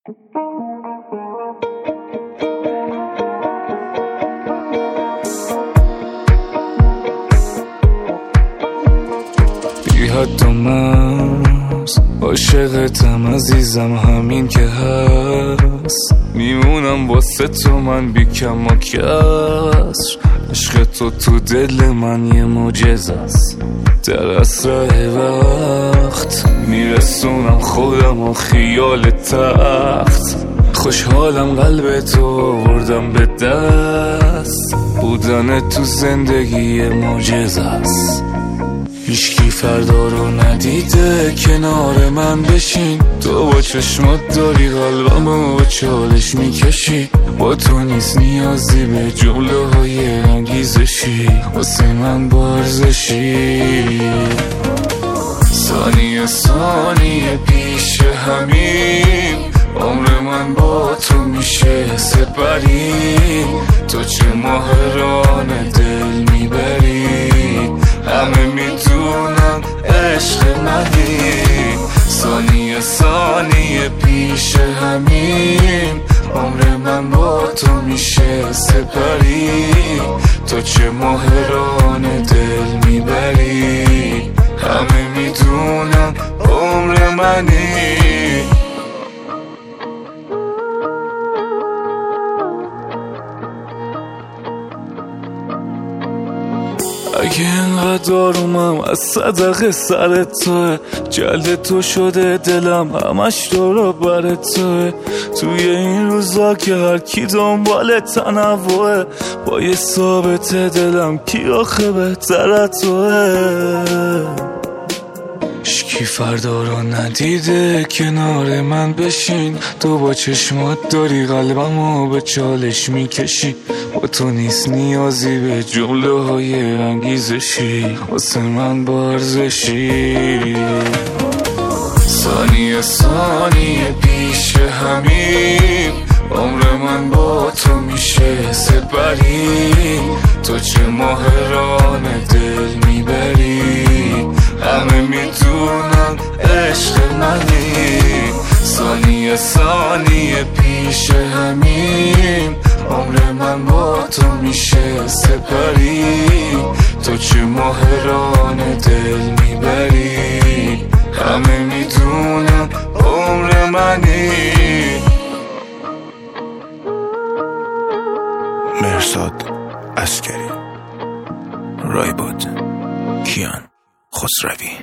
بی حد و مرز عاشقتم عزیزم، همین که هست میمونم واسه تو من بی کم و کسر. عشق تو دل من یه معجزه است، در اسرع وقت میرسونم خودم و خیال تخت. خوشحالم قلب تو آوردم به دست، بودن تو زندگی معجزه است. هیچکی فردا رو ندیده کنار من بشین، تو با چشمات داری قلبمو با چالش میکشی. با تو نیست نیازی به جمله های انگیزشی، واسه من بارزشی. ثانیه ثانیه پیش همین، عمر من با تو میشه سپری. تو چه ماهران دل میبری، همه میدونن عشق منی. ثانیه ثانیه پیش همین، عمر من با تو میشه سپری. تو چه ماهران دل میبری، همه میدونن عمر منی. اگه اینقدر آرومم از صدقه سر توه، جلد تو شده دلم همش دورا بر توه. توی این روزا که هر کی دنبال تنوعه، با یه ثابت دلم کی آخه بهتر توه. کی فردا رو ندیده کنار من بشین، تو با چشمات داری قلبمو به چالش میکشی. با تو نیست نیازی به جمله های انگیزشی، واسه من بارزشی. ثانیه ثانیه پیش همین، عمر من با تو میشه سپری. تو چه ماهران دل میبری، همه میدونن عشق منی. ثانیه ثانیه پیش همین، عمر من با تو میشه سپری. تو چه ماهران دل میبری، همه میدونن عمر منی. مرزاد عسکری، رایبود، کیان خسروی.